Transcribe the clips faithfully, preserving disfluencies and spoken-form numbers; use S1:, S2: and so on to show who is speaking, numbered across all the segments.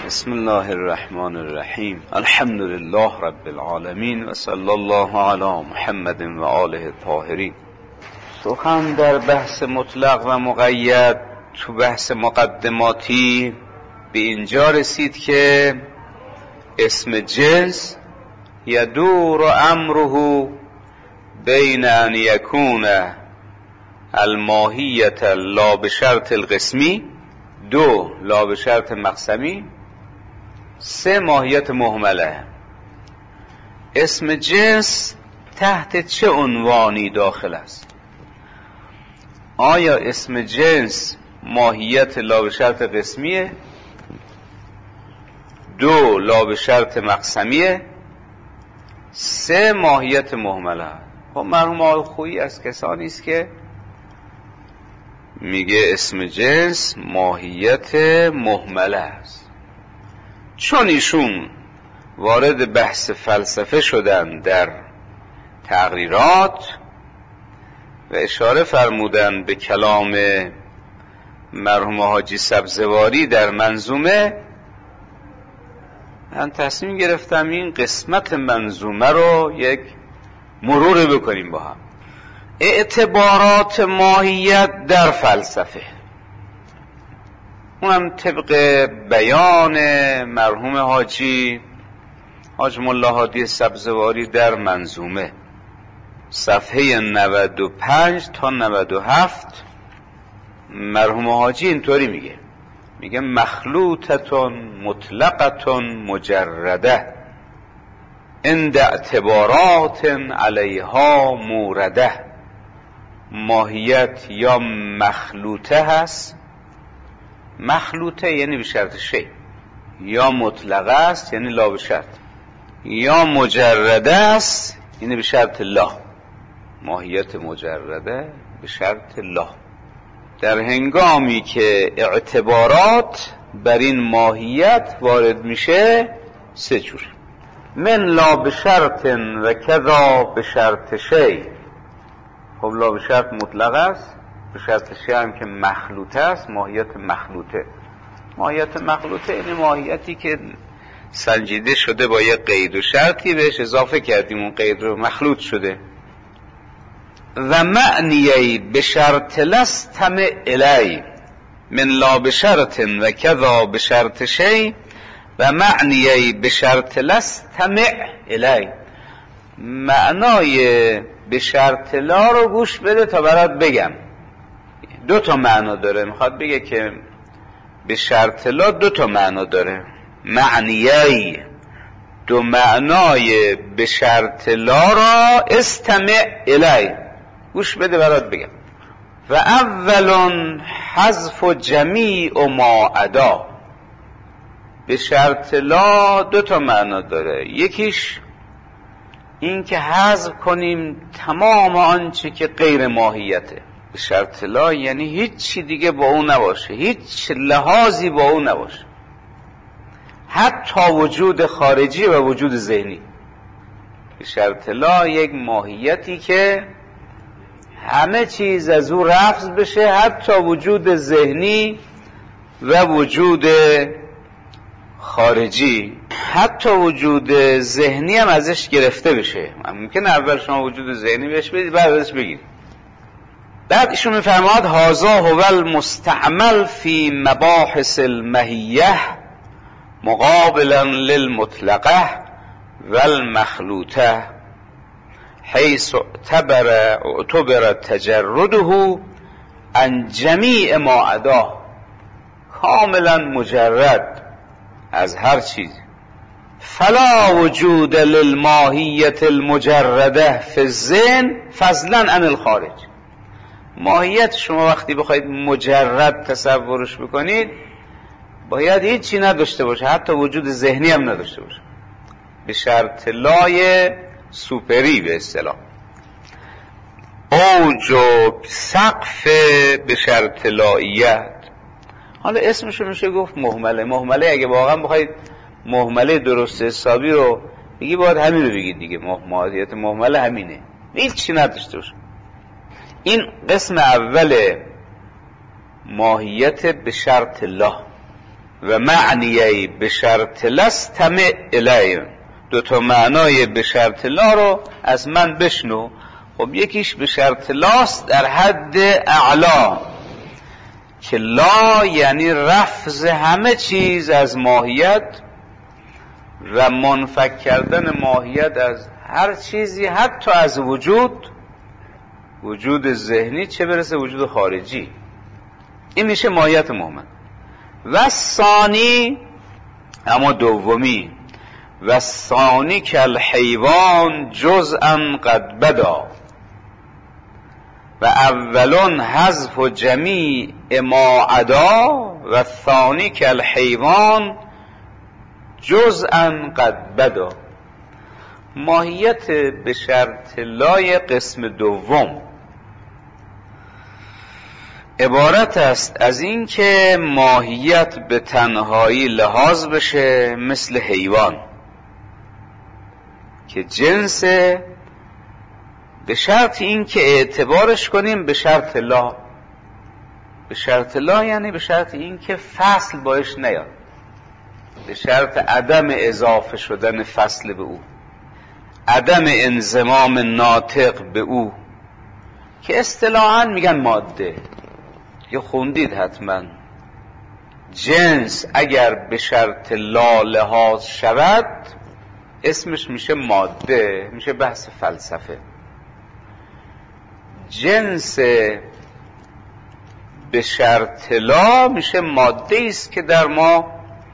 S1: بسم الله الرحمن الرحیم. الحمد لله رب العالمین و صلی الله علی محمد و آله الطاهرین. سخن در بحث مطلق و مقید تو بحث مقدماتی به اینجا رسید که اسم جنس یدور امره بین ان یکون الماهیت لا بشرط القسمی، دو لا بشرط مقسمی، سه ماهیت مهمله. اسم جنس تحت چه عنوانی داخل است؟ آیا اسم جنس ماهیت لا بشرط قسمیه، دو لا بشرط مقسمیه، سه ماهیت مهمله؟ خب مرحوم آقای خویی از کسانی است که میگه اسم جنس ماهیت مهمله است، چون ایشون وارد بحث فلسفه شدن در تقریرات و اشاره فرمودن به کلام مرحوم حاجی سبزواری در منظومه. من تصمیم گرفتم این قسمت منظومه رو یک مرور بکنیم با هم. اعتبارات ماهیت در فلسفه، اونم طبق بیان مرحوم حاجی حاج ملا هادی سبزواری در منظومه صفحه نود و پنج تا نود و هفت. مرحوم حاجی اینطوری میگه میگه مخلوطتون مطلقتون مجرده عند اعتبارات علیها مورده. ماهیت یا مخلوطه هست، مخلوطه یعنی به شرط شی، یا مطلقه است یعنی لا به شرط، یا مجرده است یعنی به شرط لا. ماهیت مجرده به شرط لا. در هنگامی که اعتبارات بر این ماهیت وارد میشه سه جور: من لا به شرط و کذا به شرط شی. خب لا به شرط مطلق است، به شرط شی هم که مخلوطه است، ماهیت مخلوطه. ماهیت مخلوطه یعنی ماهیتی که سنجیده شده با یک قید و شرطی بهش اضافه کردیم، اون قید رو مخلوط شده. و معنیی به شرط لستمع الی من لا به شرط و کذا به شرط شی و معنیی به شرط لستمع الی. معنای به شرط لا رو گوش بده تا برات بگم. دو تا معنا داره، میخواد بگه که به شرط لا دو تا معنا داره. معنیی دو معنای به شرط لا را استمع الی، گوش بده برات بگم. و اولون حذف جمیع ما عدا. به شرط لا دو تا معنا داره، یکیش این که حذف کنیم تمام آنچه که غیر ماهیته. به شرط لا یعنی هیچ چی دیگه با اون نباشه، هیچ لحاظی با اون نباشه، حتی وجود خارجی و وجود ذهنی. به شرط لا یک ماهیتی که همه چیز از او رفض بشه، حتی وجود ذهنی و وجود خارجی، حتی وجود ذهنی هم ازش گرفته بشه. ممکنه اول شما وجود ذهنی بهش بدید بعد ازش بگید. بعد ایشون میفرماد هازا هو المستعمل فی مباحث المهیه مقابلا للمطلقه والمخلوطه حیث اعتبر اعتبر تجرده عن جمیع ما عدا. کاملا مجرد از هر چیز. فلا وجود للماهیت المجرده فی الذهن فضلا عن الخارج. ماهیت شما وقتی بخواید مجرد تصورش بکنید باید هیچی نداشته باشه، حتی وجود ذهنی هم نداشته باشه، به شرط لای سوپری به اصطلاح. اوج و سقف به شرط لاییت. حالا اسمشو میشه گفت مهمله. مهمله اگه واقعا بخواید مهمله درست حسابی رو بگی باید همین رو بگید دیگه. ماهیت مهمله همینه، هیچ چی نداشته باشه. این قسم اول ماهیت به شرط لا. و معنیی به شرط لستمع الی، دو تا معنای به شرط لا رو از من بشنو. خب یکیش به شرط لاست در حد اعلا که لا یعنی رفض همه چیز از ماهیت و منفک کردن ماهیت از هر چیزی، حتی از وجود، وجود ذهنی چه برسه وجود خارجی. این میشه ماهیت مؤمن. و ثانی، اما دومی، و ثانی که الحیوان جزءا قد بدا و اولون حذف و جمیع ما عدا و ثانی که الحیوان جزءا قد بدا. ماهیت به شرط لای قسم دوم عبارت است از این که ماهیت به تنهایی لحاظ بشه مثل حیوان که جنس، به شرط این که اعتبارش کنیم به شرط لا. به شرط لا یعنی به شرط این که فصل باش نیاد، به شرط عدم اضافه شدن فصل به او، عدم انضمام ناطق به او، که اصطلاحاً میگن ماده. یا خوندید حتما جنس اگر به شرط لا لحاظ شود اسمش میشه ماده، میشه بحث فلسفه. جنس به شرط لا میشه ماده است که در ما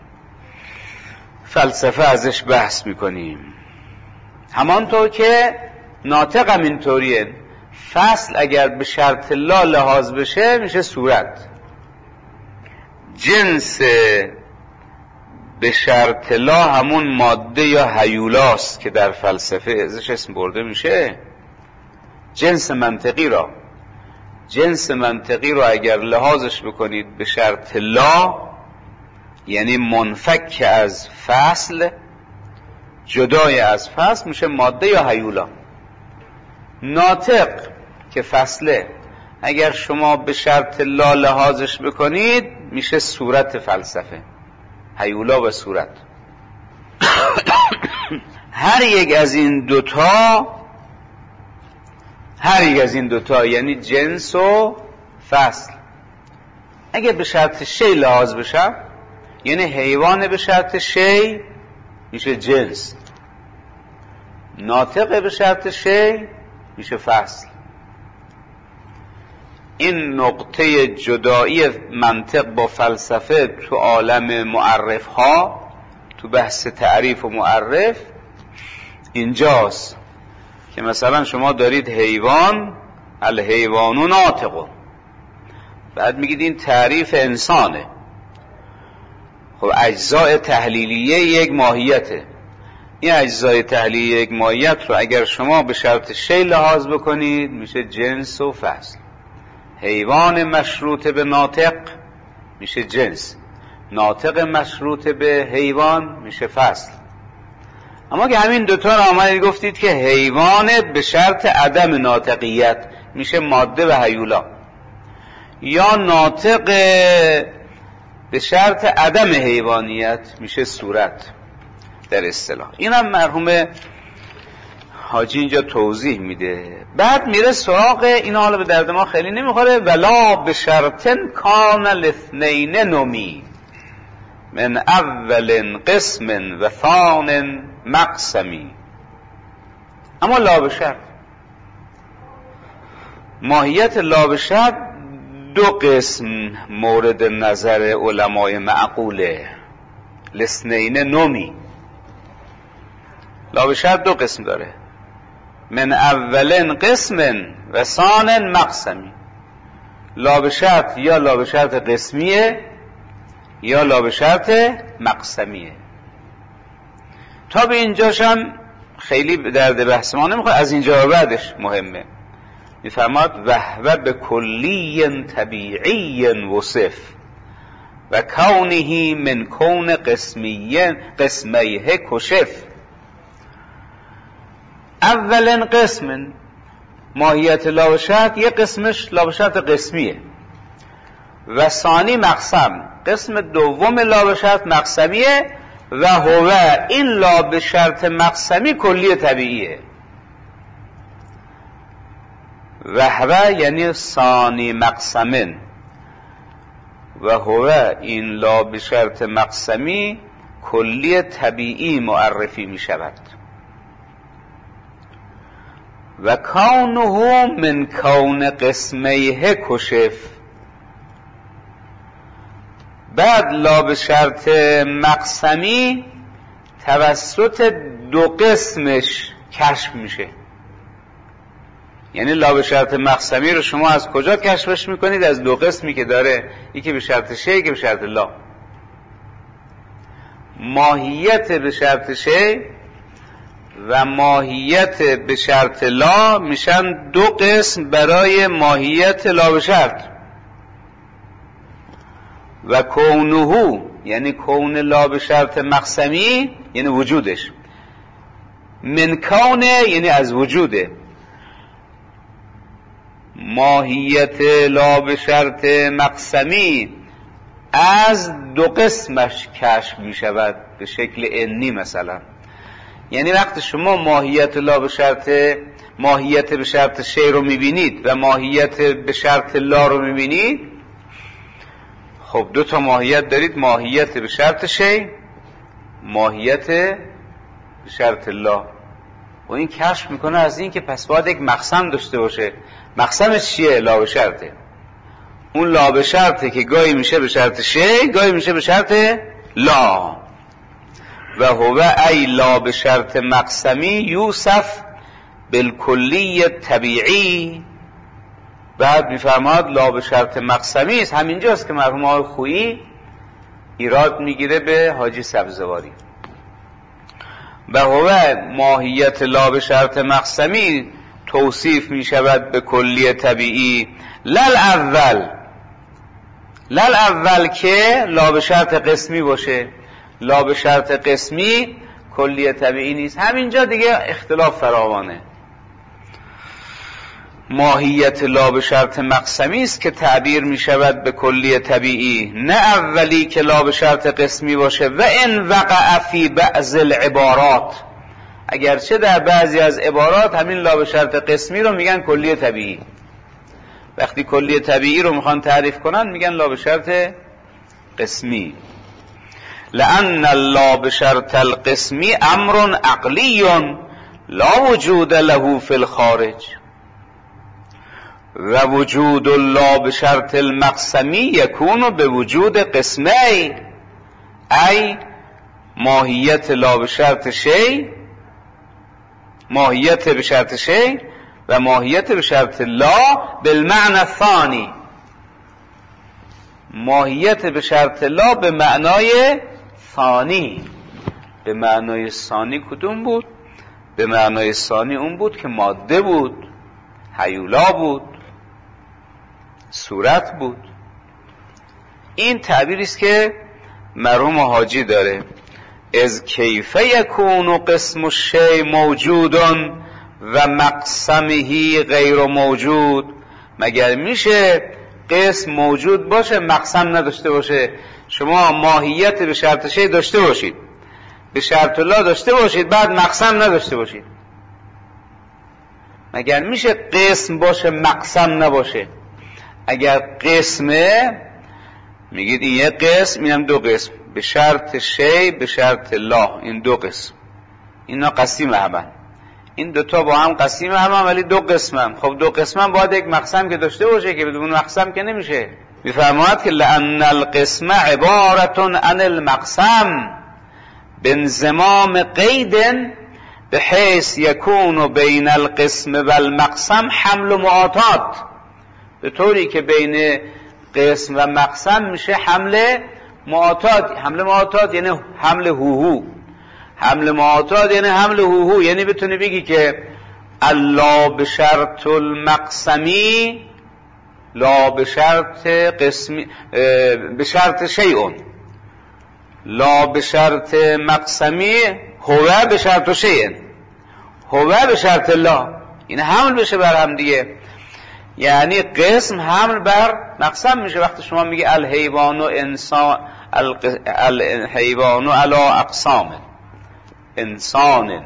S1: فلسفه ازش بحث میکنیم. همانطور که ناطق هم اینطوریه، فصل اگر به شرط لا لحاظ بشه میشه صورت. جنس به شرط لا همون ماده یا هیولاست که در فلسفه ازش اسم برده میشه. جنس منطقی را جنس منطقی را اگر لحاظش بکنید به شرط لا یعنی منفک از فصل، جدای از فصل، میشه ماده یا هیولا. ناطق که فصله اگر شما به شرط لا لحاظش بکنید میشه صورت فلسفه، هیولا و صورت. هر یک از این دوتا هر یک از این دوتا یعنی جنس و فصل اگر به شرط شی لحاظ بشه، یعنی حیوان به شرط شی میشه جنس، ناطق به شرط شی میشه فصل. این نقطه جدایی منطق با فلسفه تو عالم معرف ها، تو بحث تعریف و معرف اینجاست که مثلا شما دارید حیوان، الحیوانو ناطقو، بعد میگید این تعریف انسانه. خب اجزای تحلیلیه یک ماهیته. این اجزای تحلیلیه یک ماهیت رو اگر شما به شرط شی لحاظ بکنید میشه جنس و فصل. حیوان مشروط به ناطق میشه جنس، ناطق مشروط به حیوان میشه فصل. اما که همین دوتا رو آمدید گفتید که حیوان به شرط عدم ناطقیت میشه ماده و هیولا، یا ناطق به شرط عدم حیوانیت میشه صورت در اصطلاح. اینم مرحوم حاجی اینجا توضیح میده. بعد میره سراغ این، حالا به درد ما خیلی نمیخوره، ولا به شرطن کان الاثنین نمی من اول قسم و ثان مقسمی. اما لا به شرط، ماهیت لا به شرط دو قسم مورد نظر علمای معقوله. الاثنین نمی، لا به شرط دو قسم داره، من اولن قسم و ثان مقسمی. لا به شرط یا لا به شرط قسمیه یا لا به شرط مقسمیه. تا به اینجاش هم خیلی درد بحث ما نمیخواد، از اینجا بعدش مهمه. میفرماد وهو به کلی طبیعی وصف و کونه من کون قسمیه قسمیه کشف. اولن قسم، ماهیت لا به شرط یه قسمش لا به شرط قسمیه، و ثانی مقسم، قسم دوم لا به شرط مقسمیه و هو این لا به شرط مقسمی کلی طبیعیه. و هو یعنی ثانی مقسمن و هو این لا به شرط مقسمی کلی طبیعی معرفی می شود. و کونه من کون قسمیه کشف. بعد لا به شرط مقسمی توسط دو قسمش کشف میشه. یعنی لا به شرط مقسمی رو شما از کجا کشفش میکنید؟ از دو قسمی که داره، یکی به شرط شی، یکی به شرط لا. ماهیت به شرط شی و ماهیت به شرط لا میشن دو قسم برای ماهیت لا به شرط. و کونه یعنی کون لا به شرط مقسمی یعنی وجودش، من کونه یعنی از وجوده. ماهیت لا به شرط مقسمی از دو قسمش کشف می شود به شکل انی مثلا. یعنی وقتی شما ماهیت لا به شرط ماهیت به شرط شی رو می بینید و ماهیت به شرط لا رو می بینید، خب دو تا ماهیت دارید، ماهیت به شرط شی، ماهیت به شرط لا. و این کشف میکنه از این که پس باید یک مقسم داشته باشه. مقسمش چیه؟ لا به شرطه. اون لا به شرطه که گاهی میشه به شرط شی، گاهی میشه به شرط لا. و هو ای لا به شرط مقسمی یوصف بالکلی طبیعی. بعد میفرماد لا به شرط مقسمی است. همینجاست که مرحوم آقای خویی ایراد میگیره به حاجی سبزواری. و هو ماهیت لا به شرط مقسمی توصیف می شود به کلی طبیعی. لل اول لل اول که لا به شرط قسمی باشه. لا به شرط قسمی کلی طبیعی نیست. همینجا دیگه اختلاف فراوانه. ماهیت لا به شرط مقسمی است که تعبیر می شود به کلی طبیعی، نه اولی که لا به شرط قسمی باشه. و ان وقع فی بعض العبارات، اگرچه در بعضی از عبارات همین لا به شرط قسمی رو میگن کلی طبیعی. وقتی کلی طبیعی رو میخوان تعریف کنن میگن لا به شرط قسمی. لأن لا به شرط القسمی امر عقلی لا وجود له فی الخارج. و وجود لا به شرط المقسمی یکون به وجود قسمی، ای ماهیت لا به شرط شی، ماهیت به شرط شی و ماهیت به شرط لا بالمعنى الثانی. ماهیت به شرط لا به معنای ثانی. به معنای ثانی کدوم بود؟ به معنای ثانی اون بود که ماده بود، هیولا بود، صورت بود. این تعبیری است که مرحوم حاجی داره. از کیف یکون قسم الشیء موجود و مقسمه غیر موجود. مگر میشه قسم موجود باشه مقسم نداشته باشه؟ شما ماهیت به شرط شیء داشته باشید، به شرط لا داشته باشید، بعد مقسم نداشته باشید. مگر میشه قسم باشه مقسم نباشه؟ اگر قسمه میگید این یک قسم، اینم دو قسم، به شرط شی به شرط لا، این دو قسم، اینا قسیم همن، این دوتا با هم قسیم همن ولی دو قسمن. خب دو قسمن باید یک مقسم که داشته باشه که بدون مقسم که نمیشه. میفرماید که لأن القسم عبارة عن المقسم بانضمام قید بحيث یکون بین القسم و المقسم حمل معاطات، به طوری که بین قسم و مقسم میشه حمل معاطات. حمل معاطات یعنی حمل هوهو. حمل معاطات یعنی حمل هوهو، یعنی بتونی بگی که الا به شرط المقسمی لا به شرط قسمی به شرط شیء، لا به شرط مقسمی هو به شرط شیء، هو به شرط لا، این حمل بشه بر هم دیگه. یعنی قسم حمل بر مقسم میشه. وقتی شما میگی الحیوان و انسان، الحیوان و علی اقسام، انسان،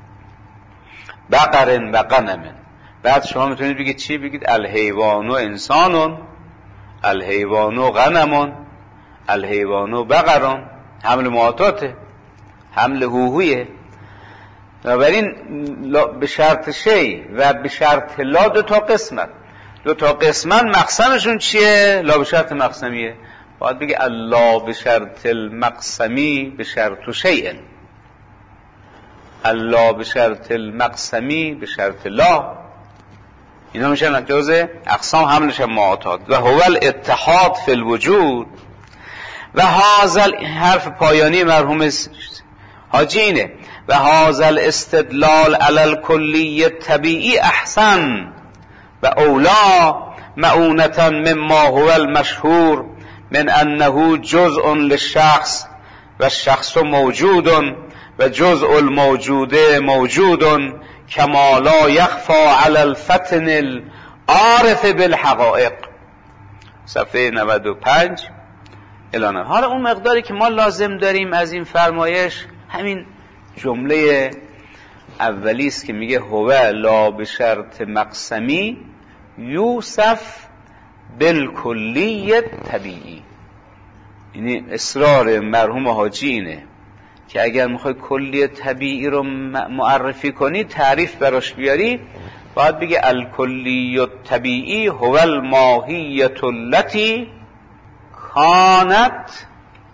S1: بقر و غنم، بعد شما میتونید بگید چی؟ بگید الحیوان و انسان، الحیوان و غنم، الحیوان و بقر. حمل معاطاته، حمل هوهویه. بنابراین به شرط شی و به شرط لا دو تا قسمت، دو تا قسمن مقسمشون چیه؟ لا به شرط مقسمیه. باید بگه الله به شرط المقسمی به شرط شیء، الله به شرط المقسمی به شرط لا. اینا میشن جزء اقسام حملش معاطات. و هو الاتحاد فی الوجود. و هازل، حرف پایانی مرحوم حاجی اینه، و هازل استدلال علی الکلی طبیعی احسن و اولا معونتا مما هو المشهور من انه جزء للشخص و الشخص موجود و جزء الموجود موجود کما لا یخفى علی الفطن العارف بالحقائق. صفحه نود و پنج الان. حالا اون مقداری که ما لازم داریم از این فرمایش همین جمله اولی است که میگه هو لا به شرط مقسمی یوصف بالکلی طبیعی. یعنی اصرار مرحوم حاجی اینه که اگر میخوای کلی طبیعی رو معرفی کنی، تعریف براش بیاری، باید بگه الکلی طبیعی هو الماهیت التي کانت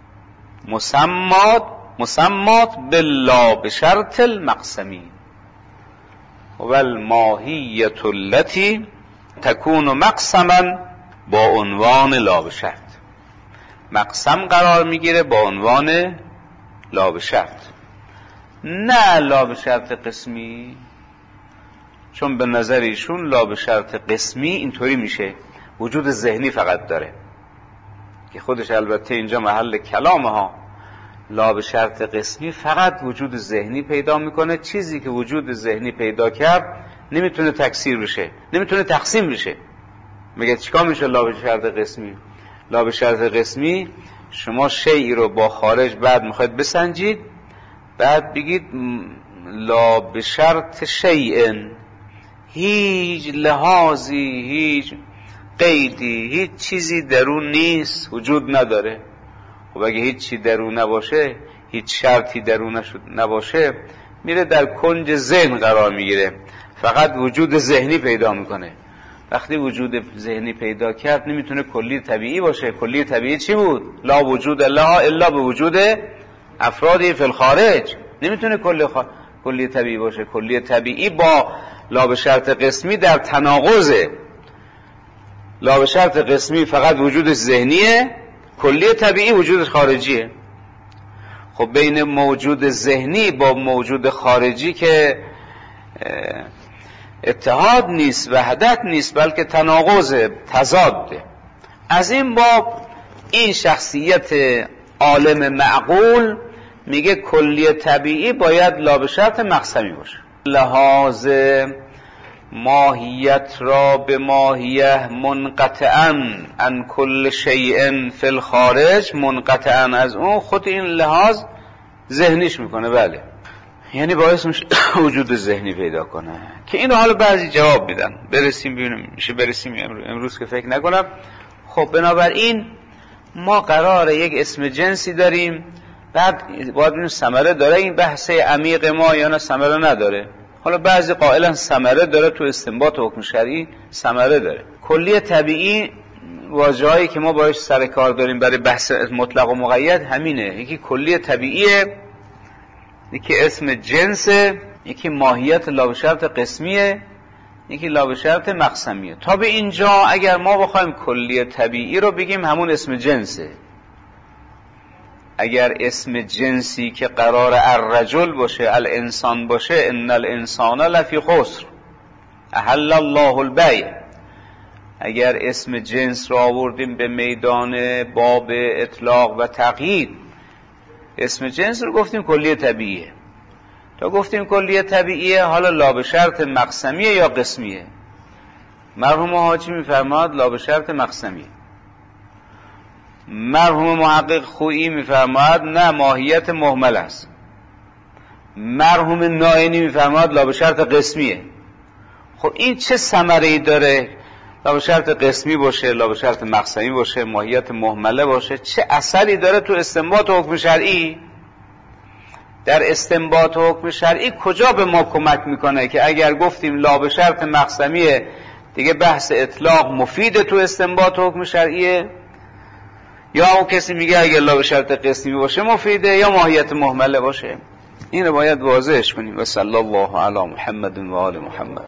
S1: مسمات مسمات بالله به شرط المقسمی. هو الماهیت التي تكون مقسما با عنوان لا به شرط. مقسم قرار میگیره با عنوان لا به شرط، نه لا به شرط قسمی. چون به نظر ایشون لا به شرط قسمی اینطوری میشه، وجود ذهنی فقط داره، که خودش البته اینجا محل کلامه ها. لا به شرط قسمی فقط وجود ذهنی پیدا میکنه. چیزی که وجود ذهنی پیدا کرد نمیتونه تکثیر بشه، نمیتونه تقسیم بشه. میگه چیکار میشه لا به شرط قسمی؟ لا به شرط قسمی شما شیئی رو با خارج بعد میخواید بسنجید، بعد بگید لا به شرط شیء، هیچ لحاظی، هیچ قیدی، هیچ چیزی درون نیست، وجود نداره. خب اگه هیچ چی درون نباشه، هیچ شرطی درون نباشه، میره در کنج ذهن قرار میگیره، فقط وجود ذهنی پیدا میکنه. وقتی وجود ذهنی پیدا کرد نمیتونه کلی طبیعی باشه. کلی طبیعی چی بود؟ لا وجود الله الا به وجود افرادی فی الخارج. نمیتونه کلی خ... کلی طبیعی باشه. کلی طبیعی با لا به شرط قسمی در تناقضه. لا به شرط قسمی فقط وجودش ذهنیه، کلی طبیعی وجودش خارجیه. خب بین موجود ذهنی با موجود خارجی که اتحاد نیست، وحدت نیست، بلکه تناقض، تضاده. از این باب این شخصیت عالم معقول میگه کلی طبیعی باید لا به شرط مقسمی باشه. لحاظ ماهیت را به ماهیه منقطعا عن کل شیء فی الخارج، منقطعا از اون، خود این لحاظ ذهنیش میکنه. بله، یعنی باعث میشه وجود ذهنی پیدا کنه، که اینو حالا بعضی جواب میدن. برسیم ببینیم میشه برسیم امروز, امروز که فکر نکنم. خب بنابراین ما قراره یک اسم جنسی داریم، بعد باید ببینیم ثمره داره این بحث عمیق ما یا نه ثمره نداره. حالا بعضی قائلن ثمره داره، تو استنباط حکم شرعی ثمره داره. کلی طبیعی واژه‌ای که ما باهاش سر کار داریم برای بحث مطلق و مقید همینه. یکی کلی طبیعیه، یکی اسم جنسه، یکی ماهیت لا به شرط قسمیه، یکی لا به شرط مقسمیه. تا به اینجا اگر ما بخوایم کلی طبیعی رو بگیم همون اسم جنسه. اگر اسم جنسی که قرار الرجل باشه، الانسان باشه، ان الانسان لفی خسر احل الله البیع، اگر اسم جنس رو آوردیم به میدان باب اطلاق و تقیید، اسم جنس رو گفتیم کلیه طبیعیه. تا گفتیم کلیه طبیعیه، حالا لا به شرط مقسمیه یا قسمیه. مرحوم حاجی میفرماد لا به شرط مقسمی. مرحوم محقق خویی میفرماد نه ماهیت مهمل است. مرحوم نائینی میفرماد لا به شرط قسمیه. خب این چه ثمره‌ای داره؟ لا به شرط قسمی باشه، لا به شرط مقسمی باشه، ماهیت مهمله باشه، چه اثری داره تو استنباط حکم شرعی؟ در استنباط حکم شرعی کجا به ما کمک میکنه که اگر گفتیم لا به شرط مقسمیه دیگه بحث اطلاق مفیده تو استنباط حکم شرعیه، یا اون کسی میگه اگر لا به شرط قسمی باشه مفیده یا ماهیت مهمله باشه؟ این رو باید واضحش کنیم. و صلی الله علی محمد و آل محمد.